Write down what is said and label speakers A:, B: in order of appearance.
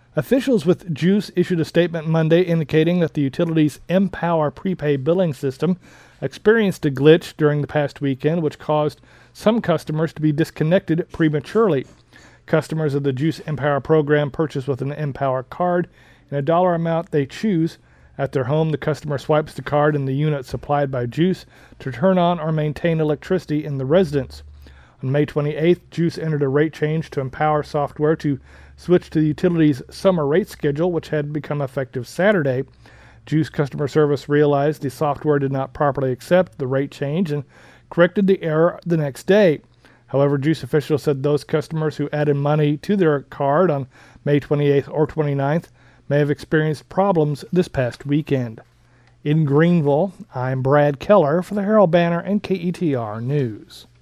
A: Officials with Juice issued a statement Monday indicating that the utility's Empower prepaid billing system experienced a glitch during the past weekend, which caused some customers to be disconnected prematurely. Customers of the Juice Empower program purchase with an Empower card in a dollar amount they choose. At their home, the customer swipes the card in the unit supplied by Juice to turn on or maintain electricity in the residence. On May 28th, Juice entered a rate change to Empower software to switch to the utility's summer rate schedule, which had become effective Saturday. Juice customer service realized the software did not properly accept the rate change and corrected the error the next day. However, Juice officials said those customers who added money to their card on May 28th or 29th may have experienced problems this past weekend. In Greenville, I'm Brad Keller for the Herald Banner and KETR News.